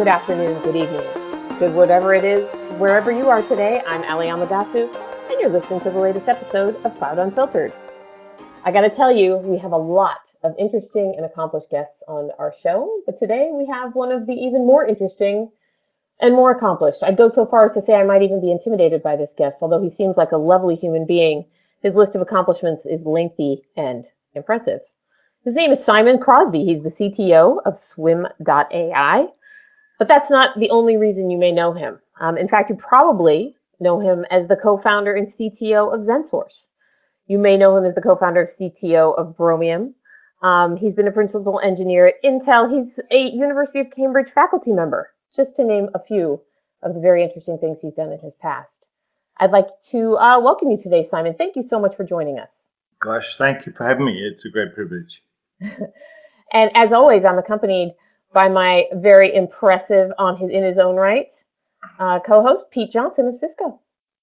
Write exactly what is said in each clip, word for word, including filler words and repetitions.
good afternoon, good evening, good whatever it is, wherever you are today. I'm Ali Amadasu, and you're listening to the latest episode of Cloud Unfiltered. I got to tell you, we have a lot of interesting and accomplished guests on our show, but today we have one of the even more interesting and more accomplished. I'd go so far as to say I might even be intimidated by this guest, although he seems like a lovely human being. His list of accomplishments is lengthy and impressive. His name is Simon Crosby. He's the C T O of Swim dot A I. But that's not the only reason you may know him. Um, in fact, you probably know him as the co-founder and C T O of ZenSource. You may know him as the co-founder and C T O of Bromium. Um, he's been a principal engineer at Intel. He's a University of Cambridge faculty member, just to name a few of the very interesting things he's done in his past. I'd like to uh, welcome you today, Simon. Thank you so much for joining us. Gosh, thank you for having me. It's a great privilege. And as always, I'm accompanied by my very impressive, on his in his own right, uh, co-host Pete Johnson of Cisco.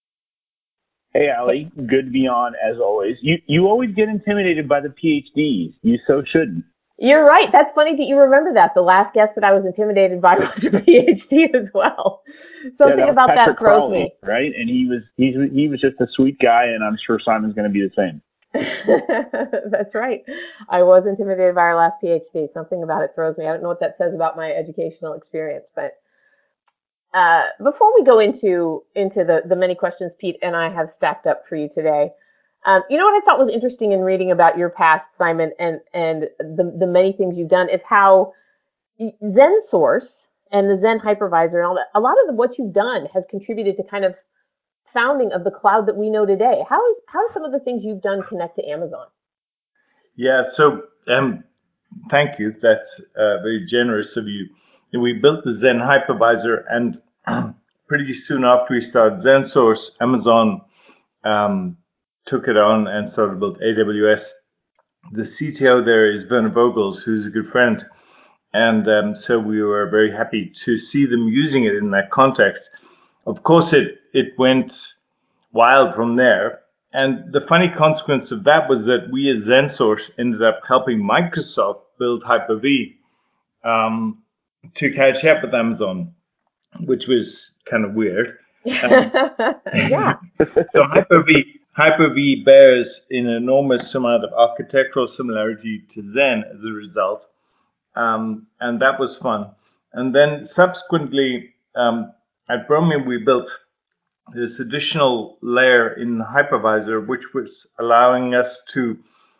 Hey, Ali. Good to be on, as always. You you always get intimidated by the PhDs. You so shouldn't. You're right. That's funny that you remember that. The last guest that I was intimidated by was a PhD as well. Something yeah, that about Patrick that throws Crowley, me. Right? And he was he's he was just a sweet guy, and I'm sure Simon's going to be the same. That's right. I was intimidated by our last PhD. Something about it throws me. I don't know what that says about my educational experience, but uh, before we go into into the, the many questions Pete and I have stacked up for you today, um, you know what I thought was interesting in reading about your past, Simon, and and the the many things you've done is how ZenSource and the Zen hypervisor and all that. A lot of the, what you've done has contributed to kind of founding of the cloud that we know today. How is how do some of the things you've done connect to Amazon? Yeah, so um, thank you. That's uh, very generous of you. We built the Zen hypervisor, and pretty soon after we started ZenSource, Amazon um, took it on and started to build A W S. The C T O there is Werner Vogels, who's a good friend, and um, so we were very happy to see them using it in that context. Of course, it it went wild from there. And the funny consequence of that was that we at ZenSource ended up helping Microsoft build Hyper-V um, to catch up with Amazon, which was kind of weird. Um, yeah. So Hyper-V, Hyper-V bears an enormous amount of architectural similarity to Zen as a result. Um, and that was fun. And then subsequently, um, at Bromium, we built this additional layer in the hypervisor, which was allowing us to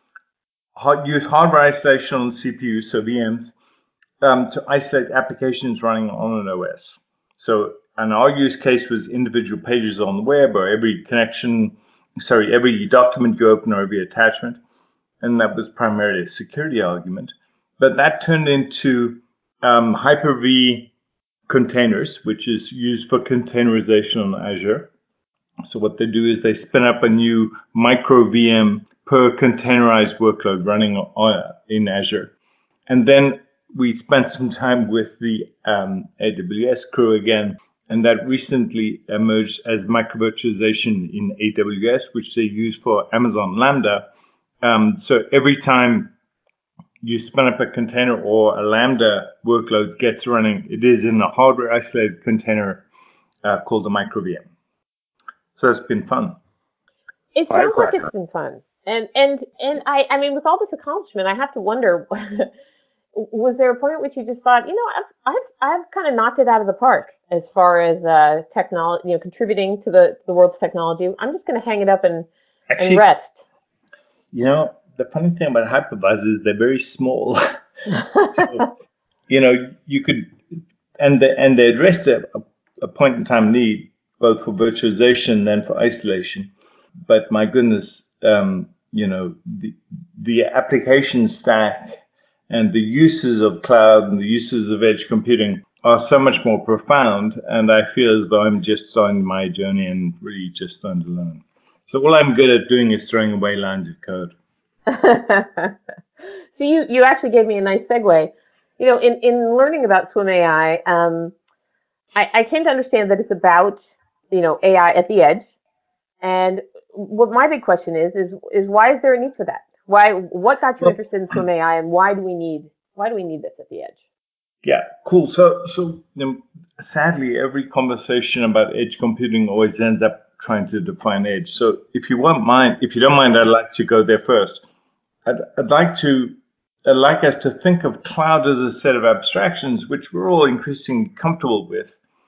use hardware isolation on C P U, so V Ms, um, to isolate applications running on an O S. So, and our use case was individual pages on the web, or every connection, sorry, every document you open or every attachment. And that was primarily a security argument. But that turned into um, Hyper-V containers, which is used for containerization on Azure. So what they do is they spin up a new micro V M per containerized workload running on, in Azure. And then we spent some time with the um, A W S crew again, and that recently emerged as microvirtualization in A W S, which they use for Amazon Lambda. Um, so every time you spin up a container or a Lambda workload gets running, it is in a hardware isolated container uh, called the micro V M. So it's been fun. It sounds like it's been fun. And and and I, I mean, with all this accomplishment, I have to wonder, was there a point at which you just thought, you know, I've I've, I've kind of knocked it out of the park as far as uh, technology, you know, contributing to the, the world's technology. I'm just going to hang it up and, Actually, and rest. You know, the funny thing about hypervisors is they're very small. So, you know, you could, and they, and they addressed a, a point in time need, both for virtualization and for isolation. But my goodness, um, you know, the, the application stack and the uses of cloud and the uses of edge computing are so much more profound. And I feel as though I'm just starting my journey and really just starting to learn. So all I'm good at doing is throwing away lines of code. So you, you actually gave me a nice segue. You know, in, in learning about Swim A I, um, I, I came to understand that it's about, you know, A I at the edge. And what my big question is, is, is why is there a need for that? Why, what got you interested in Swim A I, and why do we need, why do we need this at the edge? Yeah, cool. So, so you know, sadly, every conversation about edge computing always ends up trying to define edge. So, if you won't mind, if you don't mind, I'd like to go there first. I'd, I'd like to, I'd like us to think of cloud as a set of abstractions, which we're all increasingly comfortable with,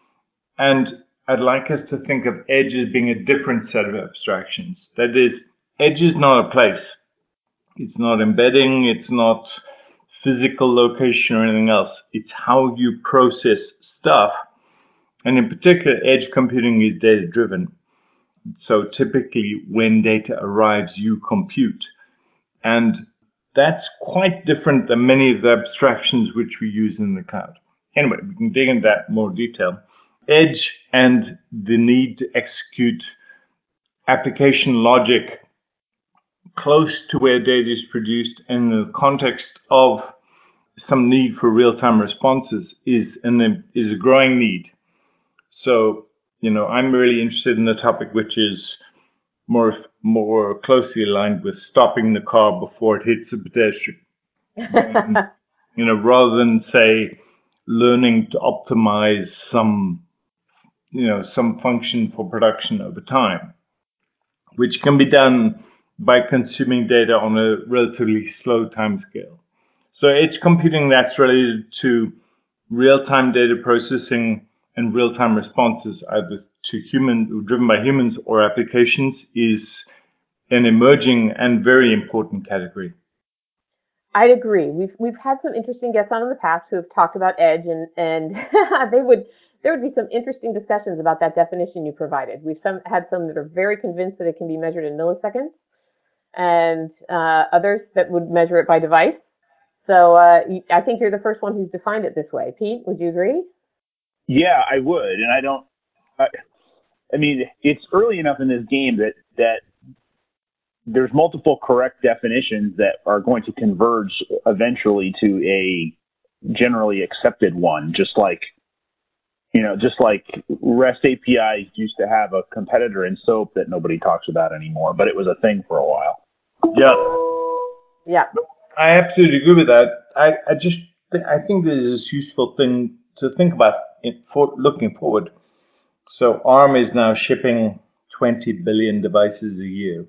and I'd like us to think of edge as being a different set of abstractions. That is, edge is not a place. It's not embedding. It's not physical location or anything else. It's how you process stuff. And in particular, edge computing is data driven. So typically when data arrives, you compute. And that's quite different than many of the abstractions which we use in the cloud. Anyway, we can dig into that in more detail. Edge and the need to execute application logic close to where data is produced in the context of some need for real-time responses is an is a growing need. So, you know, I'm really interested in the topic which is more more closely aligned with stopping the car before it hits the pedestrian. um, you know, rather than say learning to optimize some, you know, some function for production over time, which can be done by consuming data on a relatively slow time scale. So edge computing that's related to real-time data processing and real-time responses, either to human, driven by humans or applications, is an emerging and very important category. I'd agree. We've we've had some interesting guests on in the past who have talked about edge, and and they would there would be some interesting discussions about that definition you provided. We've some had some that are very convinced that it can be measured in milliseconds, and uh, others that would measure it by device. So uh, I think you're the first one who's defined it this way. Pete, would you agree? Yeah, I would, and I don't. I, I mean, it's early enough in this game that that there's multiple correct definitions that are going to converge eventually to a generally accepted one. Just like, you know, just like REST A P Is used to have a competitor in SOAP that nobody talks about anymore, but it was a thing for a while. Yeah. Yeah. I absolutely agree with that. I, I just th- I think this is a useful thing to think about in, for looking forward. So ARM is now shipping twenty billion devices a year.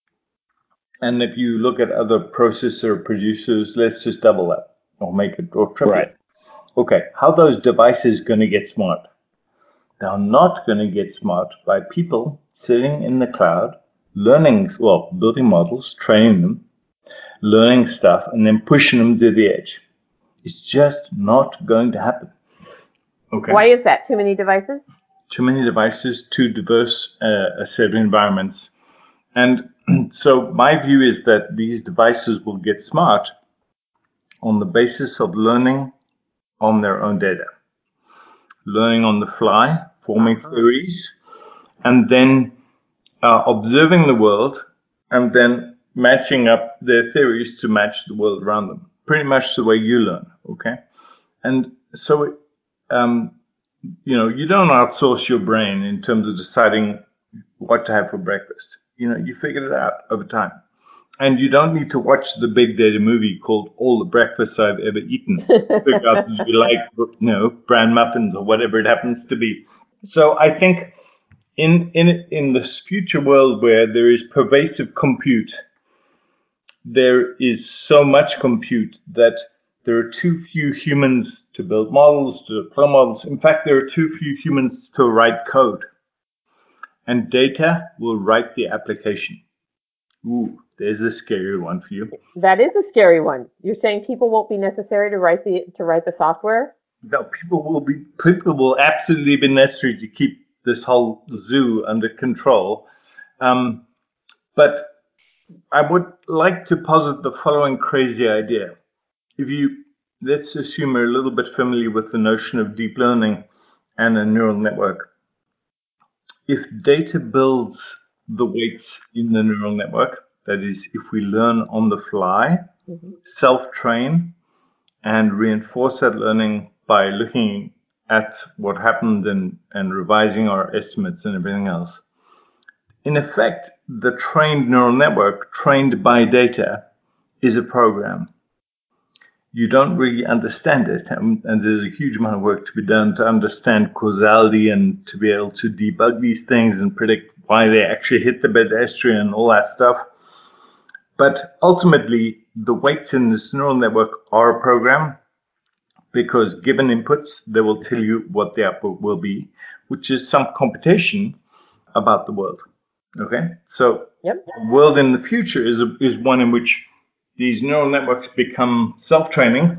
And if you look at other processor producers, let's just double that or make it or triple Right. it. Okay, how are those devices going to get smart? They're not going to get smart by people sitting in the cloud, learning, well, building models, training them, learning stuff, and then pushing them to the edge. It's just not going to happen. Okay. Why is that? Too many devices? Too many devices, too diverse uh, a set of environments. And so my view is that these devices will get smart on the basis of learning on their own data, learning on the fly, forming uh-huh. theories, and then uh, observing the world, and then matching up their theories to match the world around them. Pretty much the way you learn, okay? And so, um, you know, you don't outsource your brain in terms of deciding what to have for breakfast. You know, you figure it out over time. And you don't need to watch the big data movie called All the Breakfasts I've Ever Eaten to figure out if you like, you know, bran muffins or whatever it happens to be. So I think in in in this future world where there is pervasive compute, there is so much compute that there are too few humans to build models, to deploy models. In fact, there are too few humans to write code. And data will write the application. Ooh, there's a scary one for you. That is a scary one. You're saying people won't be necessary to write the to write the software? No, people will be people will absolutely be necessary to keep this whole zoo under control. Um, but I would like to posit the following crazy idea. If you let's assume you're a little bit familiar with the notion of deep learning and a neural network. If data builds the weights in the neural network, that is, if we learn on the fly, mm-hmm. self-train, and reinforce that learning by looking at what happened and, and revising our estimates and everything else. In effect, the trained neural network, trained by data, is a program. you don't really understand it. And, and there's a huge amount of work to be done to understand causality and to be able to debug these things and predict why they actually hit the pedestrian and all that stuff. But ultimately, the weights in this neural network are a program, because given inputs, they will tell you what the output will be, which is some computation about the world. Okay? So Yep. the world in the future is, a, is one in which these neural networks become self-training,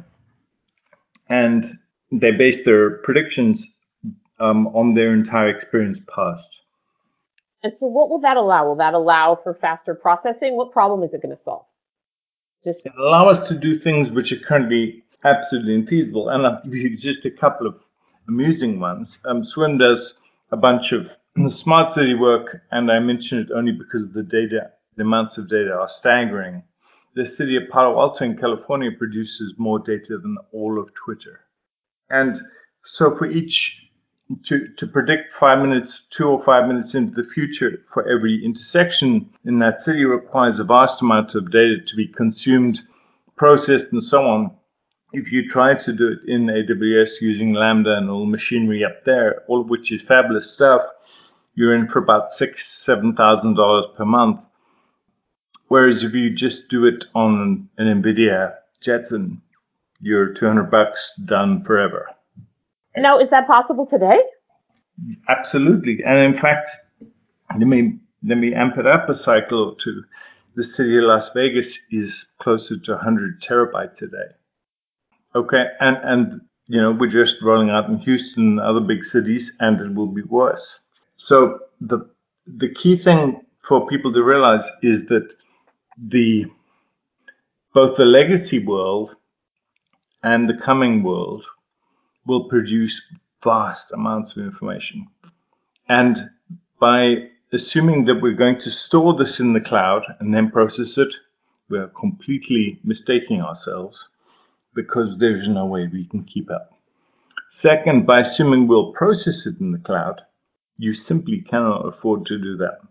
and they base their predictions um, on their entire experience past. And so what will that allow? Will that allow for faster processing? What problem is it going to solve? Just It allows us to do things which are currently absolutely infeasible. And I'll give you just a couple of amusing ones. Um, Swim does a bunch of smart city work, and I mention it only because the data, the amounts of data are staggering. The city of Palo Alto in California produces more data than all of Twitter. And so for each, to, to predict five minutes, two or five minutes into the future for every intersection in that city requires a vast amount of data to be consumed, processed, and so on. If you try to do it in A W S using Lambda and all machinery up there, all of which is fabulous stuff, you're in for about six, seven thousand dollars per month. Whereas if you just do it on an NVIDIA Jetson, you're two hundred bucks done forever. now, is that possible today? Absolutely. And in fact, let me let me amp it up a cycle or two. The city of Las Vegas is closer to one hundred terabytes a day. Okay, and and you know, we're just rolling out in Houston and other big cities, and it will be worse. So the the key thing for people to realize is that the both the legacy world and the coming world will produce vast amounts of information. And by assuming that we're going to store this in the cloud and then process it, we're completely mistaking ourselves, because there's no way we can keep up. Second, by assuming we'll process it in the cloud, you simply cannot afford to do that.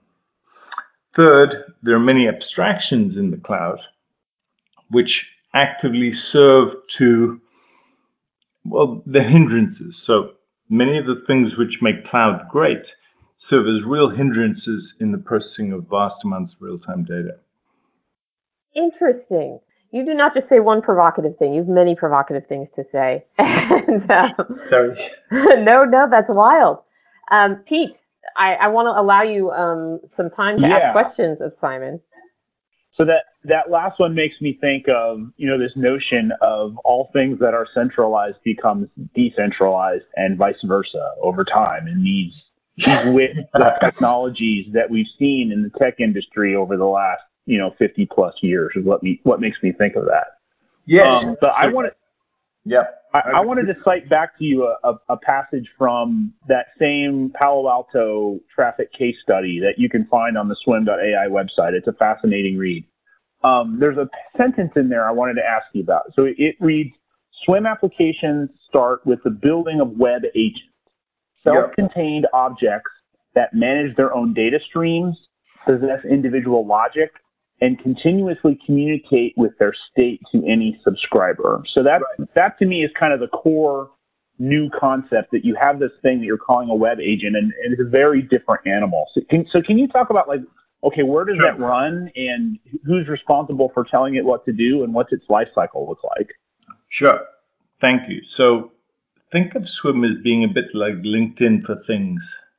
Third, there are many abstractions in the cloud which actively serve to, well, the hindrances. So many of the things which make cloud great serve as real hindrances in the processing of vast amounts of real-time data. Interesting. You do not just say one provocative thing. You have many provocative things to say. and, um, Sorry. no, no, that's wild. Um, Pete, I, I want to allow you um, some time to Yeah. ask questions of Simon. So that, that last one makes me think of, you know, this notion of all things that are centralized becomes decentralized and vice versa over time. And these, these with the technologies that we've seen in the tech industry over the last, you know, fifty plus years is what me, what makes me think of that. Yes. Um, but I wanted, yeah. I, I wanted to cite back to you a, a, a passage from that same Palo Alto traffic case study that you can find on the swim dot A I website. It's a fascinating read. Um, there's a sentence in there I wanted to ask you about. So it reads, swim applications start with the building of web agents, self-contained yeah. objects that manage their own data streams, possess individual logic, and continuously communicate with their state to any subscriber. So that, right. that to me is kind of the core new concept, that you have this thing that you're calling a web agent, and, and it's a very different animal. So can, so can you talk about, like, okay, where does sure. that run, and who's responsible for telling it what to do, and what's its life cycle look like? Sure. Thank you. So think of Swim as being a bit like LinkedIn for things.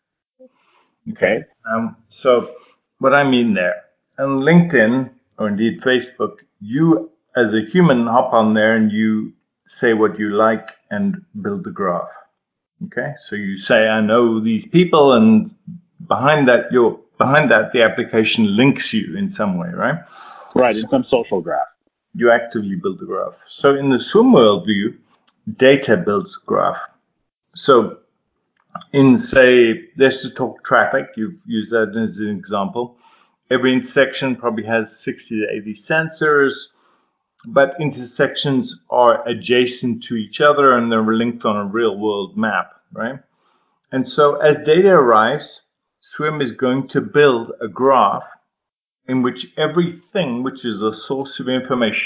Okay. Um, so what I mean there, on LinkedIn, or indeed Facebook, you as a human hop on there and you say what you like and build the graph. Okay. So you say, I know these people, and behind that, you're Behind that, the application links you in some way, right? Right, in some social graph. You actively build the graph. So in the Swim worldview, data builds the graph. So in, say, let's just talk traffic. You've used that as an example. Every intersection probably has sixty to eighty sensors, but intersections are adjacent to each other and they're linked on a real-world map, right? And so as data arrives, Swim is going to build a graph in which everything which is a source of information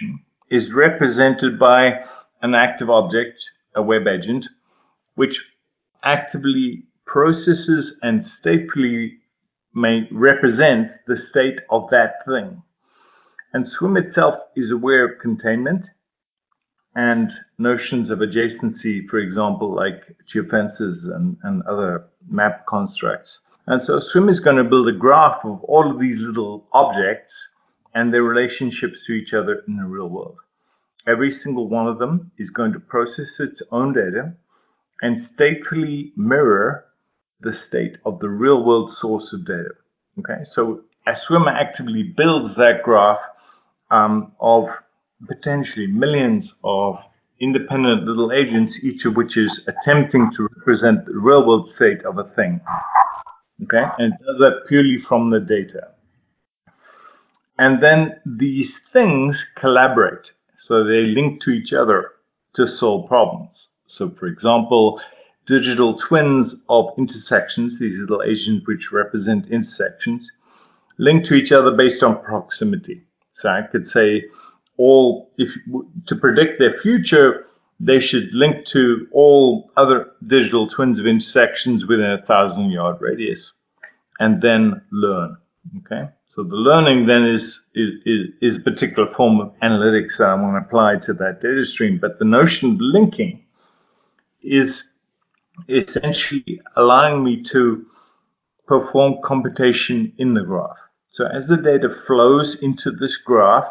is represented by an active object, a web agent, which actively processes and statefully may represent the state of that thing. And Swim itself is aware of containment and notions of adjacency, for example, like geofences and, and other map constructs. And so Swim is going to build a graph of all of these little objects and their relationships to each other in the real world. Every single one of them is going to process its own data and statefully mirror the state of the real world source of data. Okay, so as Swim actively builds that graph um, of potentially millions of independent little agents, each of which is attempting to represent the real world state of a thing. Okay, and it does that purely from the data. And then these things collaborate, so they link to each other to solve problems. So, for example, digital twins of intersections, these little agents which represent intersections, link to each other based on proximity. So I could say, all if to predict their future, they should link to all other digital twins of intersections within a thousand yard radius, and then learn. Okay, so the learning then is is is, is a particular form of analytics that I want to apply to that data stream. But the notion of linking is essentially allowing me to perform computation in the graph. So as the data flows into this graph,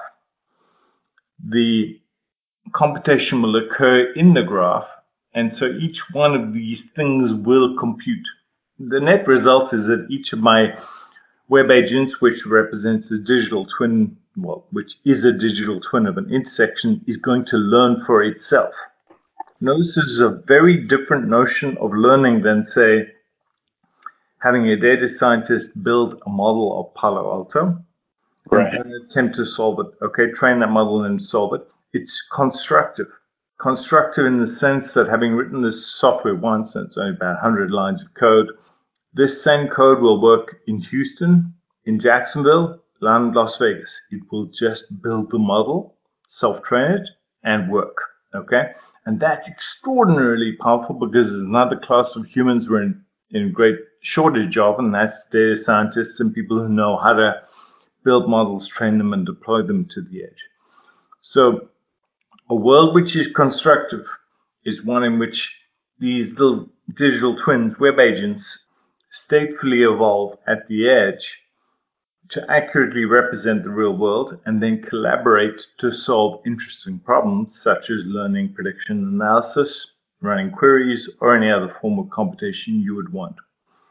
the computation will occur in the graph, and so each one of these things will compute. The net result is that each of my web agents, which represents a digital twin, well, which is a digital twin of an intersection, is going to learn for itself. Notice this is a very different notion of learning than, say, having a data scientist build a model of Palo Alto, right, and attempt to solve it. Okay, train that model and solve it. It's constructive. Constructive in the sense that having written this software once, and it's only about one hundred lines of code, this same code will work in Houston, in Jacksonville, and Las Vegas. It will just build the model, self-train it, and work. Okay? And that's extraordinarily powerful because there's another class of humans we're in, in great shortage of, and that's data scientists and people who know how to build models, train them, and deploy them to the edge. So a world which is constructive is one in which these little digital twins, web agents, statefully evolve at the edge to accurately represent the real world and then collaborate to solve interesting problems such as learning, prediction, analysis, running queries, or any other form of computation you would want.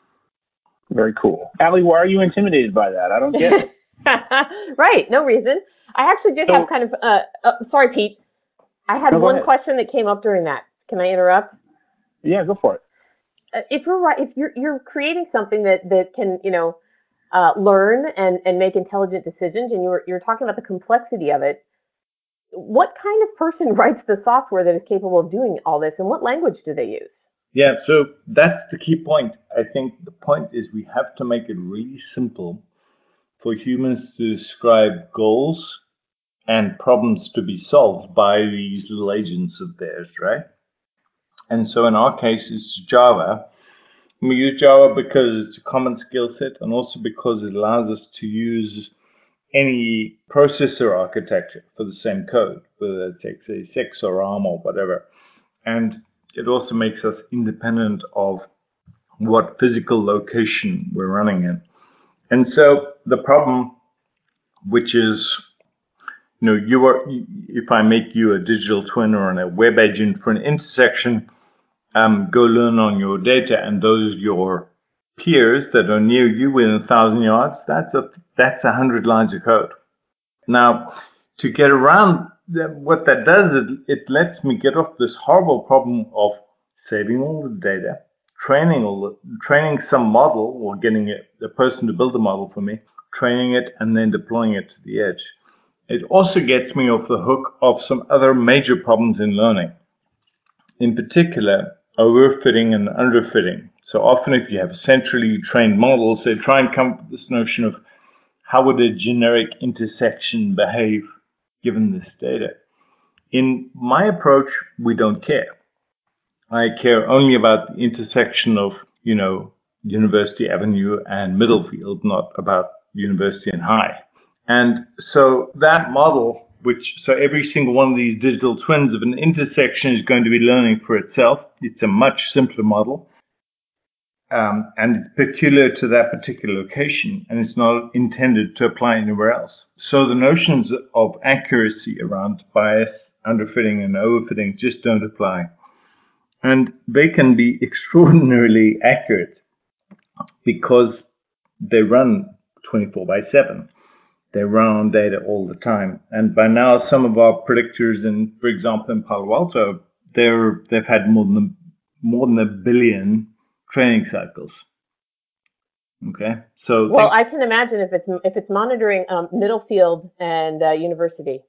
Very cool. Ali, why are you intimidated by that? I don't get it. Right, no reason. I actually did so, have kind of, uh, uh, sorry, Pete. I had one question that came up during that. Can I interrupt? Yeah, go for it. Uh, if you're right, if you're you're creating something that, that can, you know, uh, learn and, and make intelligent decisions, and you're you're talking about the complexity of it, what kind of person writes the software that is capable of doing all this, and what language do they use? Yeah, so that's the key point. I think the point is we have to make it really simple for humans to describe goals and problems to be solved by these little agents of theirs, right? And so in our case, it's Java. We use Java because it's a common skill set and also because it allows us to use any processor architecture for the same code, whether it's x eighty-six or ARM or whatever. And it also makes us independent of what physical location we're running in. And so the problem, which is, you know, you are, if I make you a digital twin or a web agent for an intersection, um, go learn on your data, and those your peers that are near you within a thousand yards, that's a that's a hundred lines of code. Now, to get around that, what that does, it, it lets me get off this horrible problem of saving all the data, training all the, training some model, or getting a, a person to build a model for me, training it, and then deploying it to the edge. It also gets me off the hook of some other major problems in learning. In particular, overfitting and underfitting. So often if you have centrally trained models, they try and come up with this notion of how would a generic intersection behave given this data. In my approach, we don't care. I care only about the intersection of, you know, University Avenue and Middlefield, not about University and High. And so that model, which, so every single one of these digital twins of an intersection is going to be learning for itself. It's a much simpler model. Um, and it's peculiar to that particular location, and it's not intended to apply anywhere else. So the notions of accuracy around bias, underfitting, and overfitting just don't apply. And they can be extraordinarily accurate because they run twenty-four by seven. They run on data all the time. And by now, some of our predictors, in, for example, in Palo Alto, they're, they've had more than, more than a billion training cycles. Okay, so well, I can imagine if it's if it's monitoring um, Middlefield and uh, University,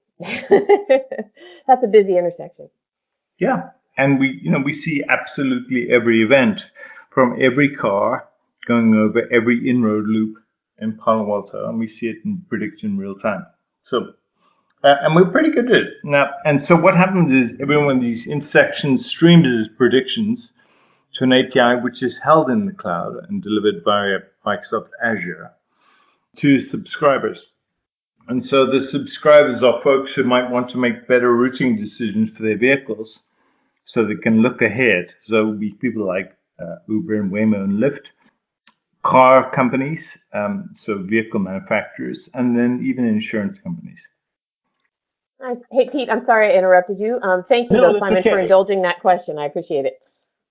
that's a busy intersection. Yeah, and we you know we see absolutely every event from every car going over every in-road loop in Palo Alto, and we see it in prediction real time. So, uh, and we're pretty good at it now. And so what happens is every one of these intersections streams as predictions to an A P I which is held in the cloud and delivered via Microsoft Azure to subscribers. And so the subscribers are folks who might want to make better routing decisions for their vehicles so they can look ahead. So it would be people like uh, Uber and Waymo and Lyft, car companies, um, so vehicle manufacturers, and then even insurance companies. Nice. Hey, Pete, I'm sorry I interrupted you. Um, thank you, No, though, Simon, okay. for indulging that question. I appreciate it.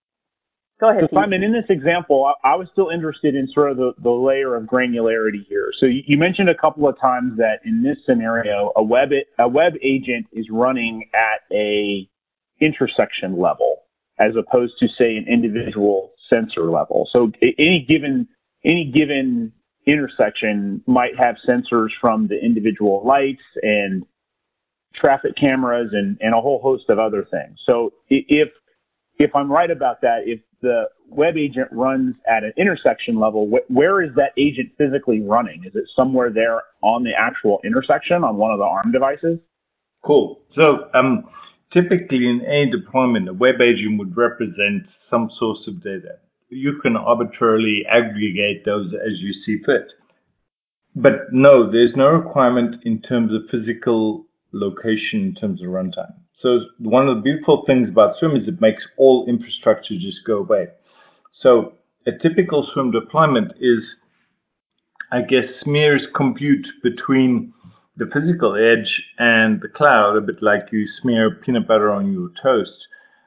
Go ahead, So, Pete. Simon, in this example, I, I was still interested in sort of the, the layer of granularity here. So you, you mentioned a couple of times that in this scenario, a web a web agent is running at a intersection level as opposed to, say, an individual sensor level. So any given any given intersection might have sensors from the individual lights and traffic cameras and, and a whole host of other things. So if if I'm right about that, if the web agent runs at an intersection level, wh- where is that agent physically running? Is it somewhere there on the actual intersection on one of the ARM devices? Cool. So um, typically in any deployment, a web agent would represent some source of data. You can arbitrarily aggregate those as you see fit. But no, there's no requirement in terms of physical location in terms of runtime. So one of the beautiful things about Swim is it makes all infrastructure just go away. So a typical Swim deployment is, I guess, smears compute between the physical edge and the cloud, a bit like you smear peanut butter on your toast.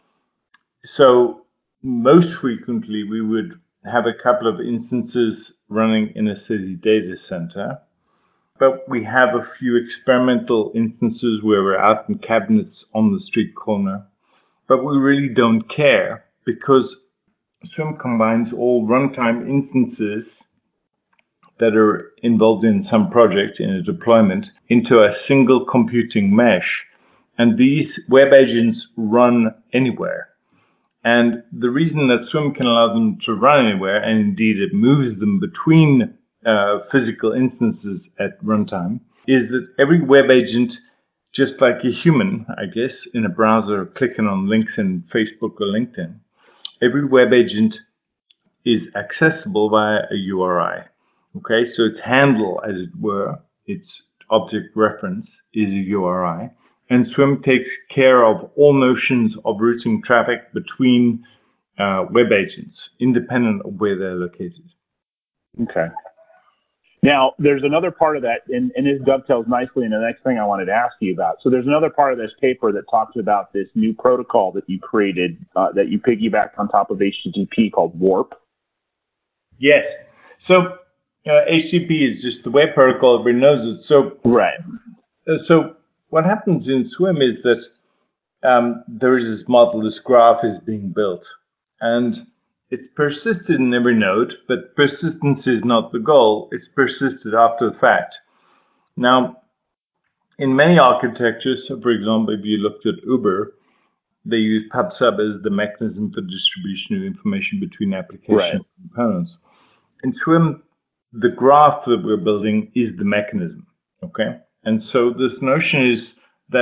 So most frequently, we would have a couple of instances running in a city data center. But we have a few experimental instances where we're out in cabinets on the street corner. But we really don't care because Swim combines all runtime instances that are involved in some project, in a deployment, into a single computing mesh. And these web agents run anywhere. And the reason that Swim can allow them to run anywhere, and indeed it moves them between Uh, physical instances at runtime, is that every web agent, just like a human, I guess, in a browser clicking on links in Facebook or LinkedIn, every web agent is accessible via a U R I. Okay, so its handle, as it were, its object reference is a U R I. And Swim takes care of all notions of routing traffic between uh, web agents, independent of where they're located. Okay. Now, there's another part of that, and, and this dovetails nicely into the next thing I wanted to ask you about. So there's another part of this paper that talks about this new protocol that you created, uh, that you piggybacked on top of H T T P called WARP. Yes. So uh, H T T P is just the web protocol. Everybody knows it. So, right. Uh, so what happens in Swim is that um, there is this model, this graph is being built. And it's persisted in every node, but persistence is not the goal. It's persisted after the fact. Now, in many architectures, so for example, if you looked at Uber, they use PubSub as the mechanism for distribution of information between application right. components. In Swim, the graph that we're building is the mechanism, okay? And so this notion is that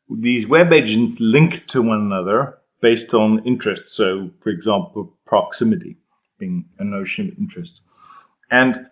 these web agents link to one another based on interest. So, for example, proximity being a notion of interest. And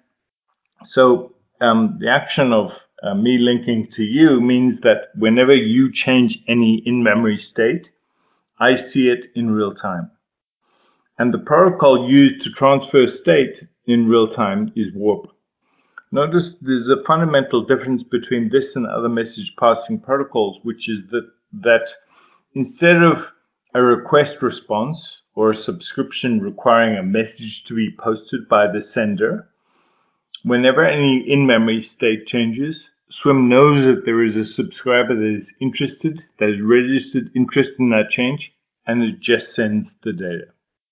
so um, the action of uh, me linking to you means that whenever you change any in-memory state, I see it in real time. And the protocol used to transfer state in real time is Warp. Notice there's a fundamental difference between this and other message passing protocols, which is that, that instead of a request response or a subscription requiring a message to be posted by the sender, whenever any in-memory state changes, Swim knows that there is a subscriber that is interested, that has registered interest in that change, and it just sends the data.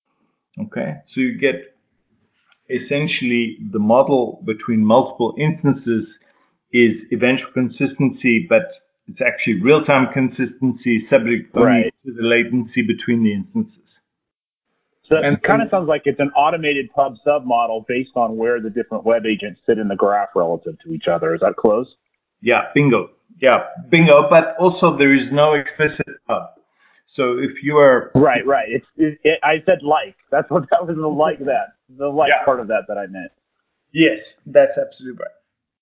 Okay, so you get essentially the model between multiple instances is eventual consistency, but it's actually real-time consistency subject only right. to the latency between the instances. So it kind of sounds like it's an automated pub sub model based on where the different web agents sit in the graph relative to each other. Is that close? Yeah, bingo. Yeah, bingo. But also there is no explicit pub. So if you are right, right. It's it, it, I said like. That's what that was the like that the like yeah. part of that that I meant. Yes, that's absolutely right.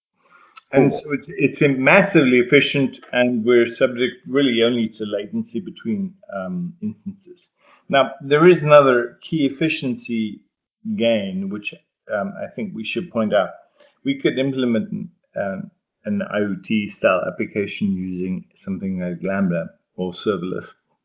And cool. so it's it's massively efficient, and we're subject really only to latency between um, instances. Now, there is another key efficiency gain, which um, I think we should point out. We could implement um, an IoT-style application using something like Lambda or serverless.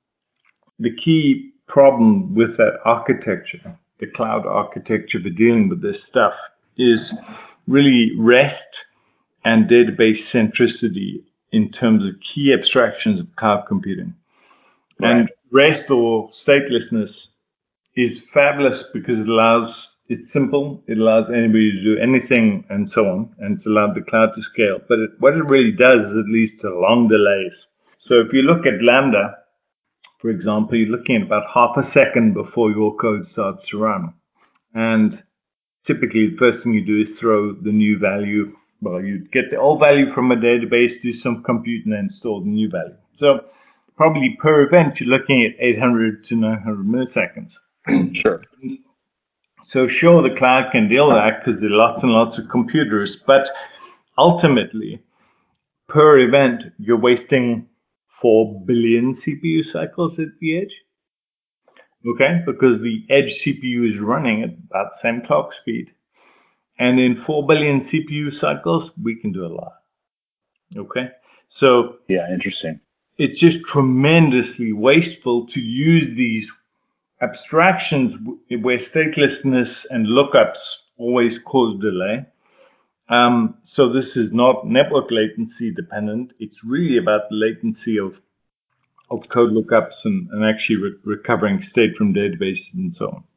The key problem with that architecture, the cloud architecture for dealing with this stuff, is really REST and database centricity in terms of key abstractions of cloud computing. Right. And REST or statelessness is fabulous because it allows, it's simple, it allows anybody to do anything and so on, and it's allowed the cloud to scale. But it, what it really does is it leads to long delays. So if you look at Lambda, for example, you're looking at about half a second before your code starts to run. And typically the first thing you do is throw the new value. Well, you get the old value from a database, do some compute, and then store the new value. So probably per event, you're looking at eight hundred to nine hundred milliseconds. Sure. So sure, the cloud can deal with that because there are lots and lots of computers, but ultimately, per event, you're wasting four billion C P U cycles at the edge. Okay, because the edge C P U is running at about the same clock speed. And in four billion C P U cycles, we can do a lot. Okay, so yeah, interesting. It's just tremendously wasteful to use these abstractions where statelessness and lookups always cause delay. Um, so this is not network latency dependent. It's really about the latency of of code lookups and, and actually re- recovering state from databases and so on.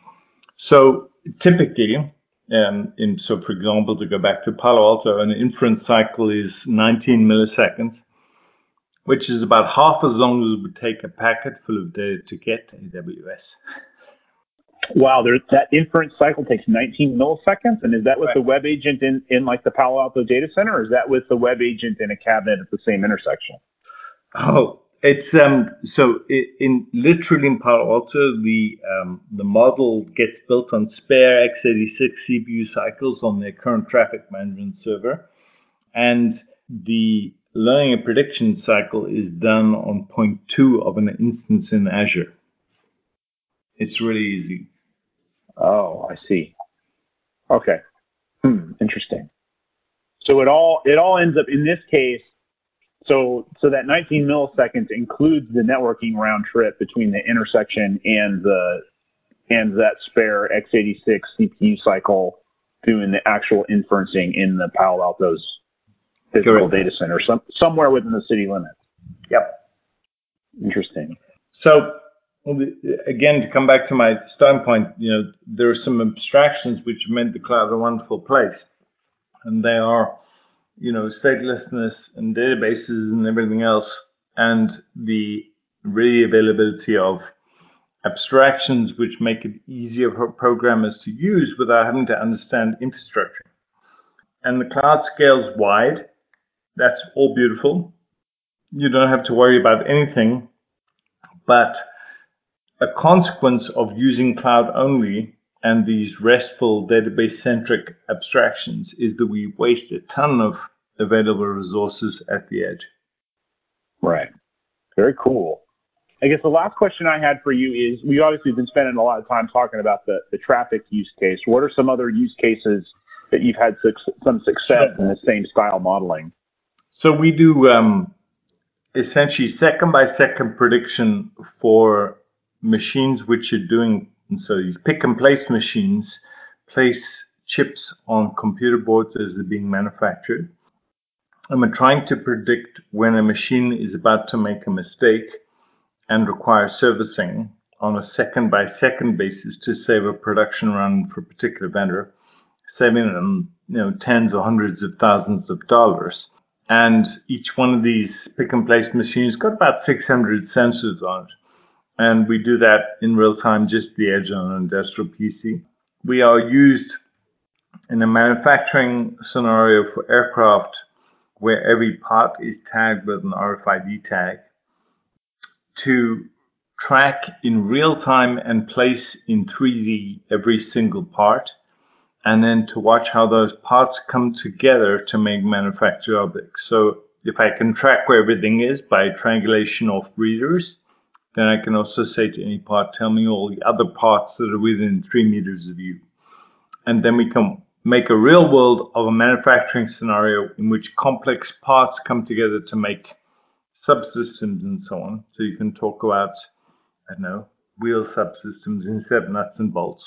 So typically, um, in so for example, to go back to Palo Alto, an inference cycle is nineteen milliseconds, which is about half as long as it would take a packet full of data to get to A W S. Wow, there, that inference cycle takes nineteen milliseconds, and is that with right. the web agent in, in like the Palo Alto data center, or is that with the web agent in a cabinet at the same intersection? Oh, it's um. So it, in literally in Palo Alto, the um the model gets built on spare x eighty-six C P U cycles on their current traffic management server, and the learning and prediction cycle is done on zero point two of an instance in Azure. It's really easy. Oh, I see. Okay. Hmm, interesting. So it all it all ends up in this case. So so that nineteen milliseconds includes the networking round trip between the intersection and the and that spare x eighty-six C P U cycle doing the actual inferencing in the Palo Alto's physical Correct. data center, some, somewhere within the city limits. Yep. Interesting. So again, to come back to my starting point, you know, there are some abstractions which meant the cloud a wonderful place, and they are, you know, statelessness and databases and everything else, and the really availability of abstractions which make it easier for programmers to use without having to understand infrastructure. And the cloud scales wide. That's all beautiful. you don't have to worry about anything. But a consequence of using cloud only and these RESTful database-centric abstractions is that we waste a ton of available resources at the edge. Right. Very cool. I guess the last question I had for you is, we obviously have been spending a lot of time talking about the, the traffic use case. What are some other use cases that you've had su- some success in the same style modeling? So we do um, essentially second-by-second prediction for machines which are doing, so these pick-and-place machines place chips on computer boards as they're being manufactured. And we're trying to predict when a machine is about to make a mistake and require servicing on a second-by-second basis to save a production run for a particular vendor, saving them, you know, tens or hundreds of thousands of dollars. And each one of these pick-and-place machines got about six hundred sensors on it. And we do that in real time, just the edge on an industrial P C. We are used in a manufacturing scenario for aircraft where every part is tagged with an R F I D tag to track in real time and place in three D every single part, and then to watch how those parts come together to make manufactured objects. So if I can track where everything is by triangulation of readers, then I can also say to any part, tell me all the other parts that are within three meters of you. And then we can make a real world of a manufacturing scenario in which complex parts come together to make subsystems and so on. So you can talk about, I don't know, wheel subsystems instead of nuts and bolts.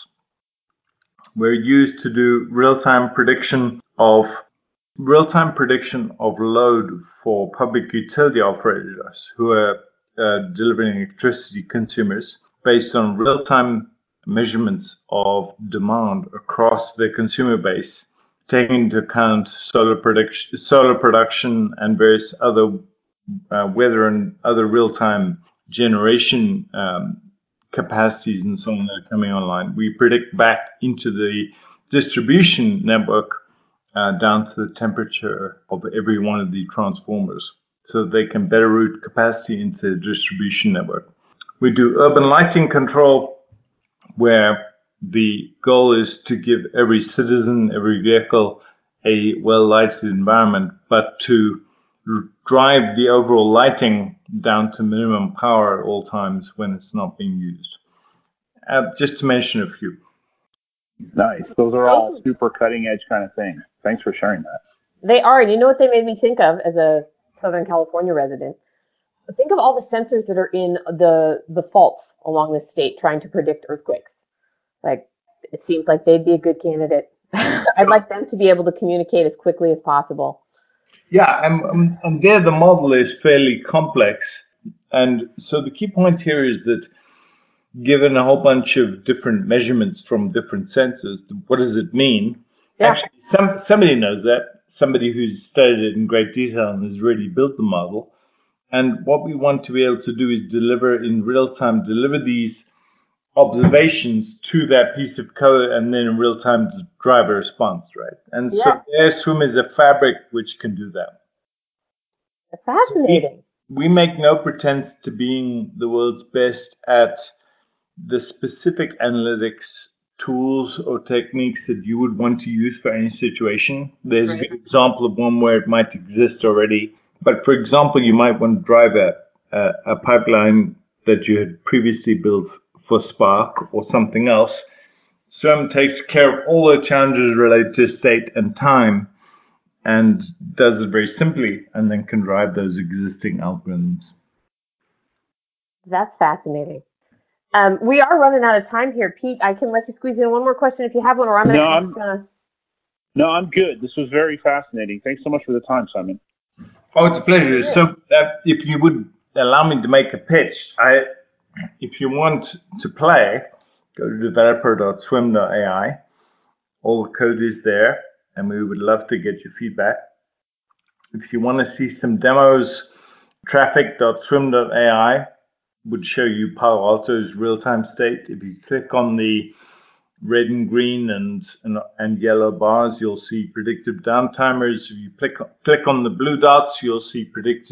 We're used to do real-time prediction of real-time prediction of load for public utility operators who are uh, delivering electricity consumers based on real-time measurements of demand across their consumer base, taking into account solar production, solar production and various other uh, weather and other real-time generation um, capacities and so on that are coming online. We predict back into the distribution network uh, down to the temperature of every one of the transformers so they can better route capacity into the distribution network. We do urban lighting control, where the goal is to give every citizen, every vehicle a well-lighted environment, but to r- drive the overall lighting down to minimum power at all times when it's not being used. Uh, just to mention a few. Nice. Those are all super cutting-edge kind of things. Thanks for sharing that. They are, and you know what they made me think of as a Southern California resident? Think of all the sensors that are in the, the faults along the state trying to predict earthquakes. Like, it seems like they'd be a good candidate. I'd like them to be able to communicate as quickly as possible. Yeah, and, and, and there the model is fairly complex. And so the key point here is that given a whole bunch of different measurements from different sensors, what does it mean? Yeah. Actually, some, somebody knows that. Somebody who's studied it in great detail and has really built the model. And what we want to be able to do is deliver in real time, deliver these observations to that piece of code and then in real time drive a response, right? And yeah. so AirSwim is a fabric which can do that. Fascinating. We, we make no pretense to being the world's best at the specific analytics tools or techniques that you would want to use for any situation. There's right. a good example of one where it might exist already. But for example, you might want to drive a, a, a pipeline that you had previously built for Spark or something else. SWIM takes care of all the challenges related to state and time and does it very simply and then can drive those existing algorithms. That's fascinating. Um, we are running out of time here. Pete, I can let you squeeze in one more question if you have one, or I'm going no, to... Uh... No, I'm good. This was very fascinating. Thanks so much for the time, Simon. Oh, it's a pleasure. So uh, if you would allow me to make a pitch, I, if you want to play, go to developer dot swim dot A I. All the code is there, and we would love to get your feedback. If you want to see some demos, traffic dot swim dot A I would show you Palo Alto's real-time state. If you click on the red and green and, and, and yellow bars, you'll see predictive downtimers. If you click, click on the blue dots, you'll see predicted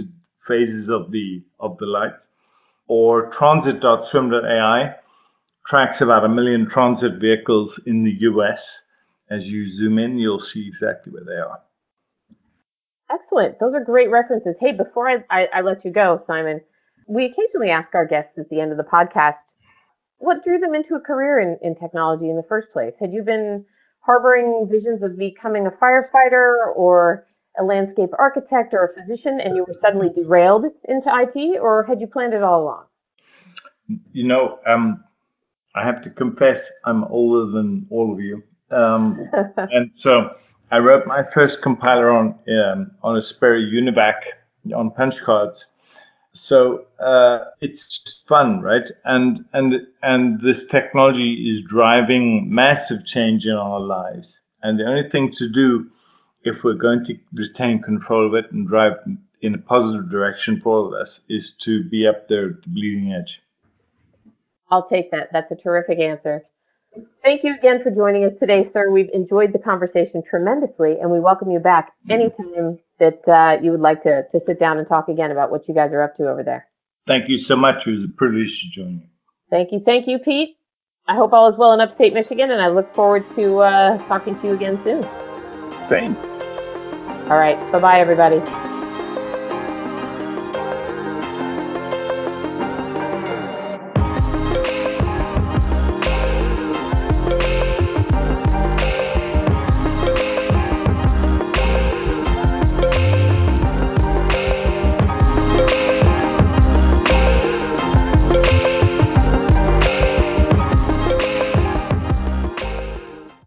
phases of the of the light. Or transit dot swim dot A I tracks about a million transit vehicles in the U S. As you zoom in, you'll see exactly where they are. Excellent. Those are great references. Hey, before I, I, I let you go, Simon, we occasionally ask our guests at the end of the podcast, what drew them into a career in, in technology in the first place? Had you been harboring visions of becoming a firefighter or a landscape architect or a physician and you were suddenly derailed into I T, or had you planned it all along? You know, um, I have to confess I'm older than all of you. Um, and so I wrote my first compiler on um, on a Sperry Univac on punch cards. So uh, it's just fun, right? And and and this technology is driving massive change in our lives. And the only thing to do, if we're going to retain control of it and drive in a positive direction for all of us, is to be up there at the bleeding edge. I'll take that. That's a terrific answer. Thank you again for joining us today, sir. We've enjoyed the conversation tremendously, and we welcome you back anytime that uh, you would like to, to sit down and talk again about what you guys are up to over there. Thank you so much. It was a privilege to join you. Thank you. Thank you, Pete. I hope all is well in upstate Michigan, and I look forward to uh, talking to you again soon. Same. All right. Bye-bye, everybody.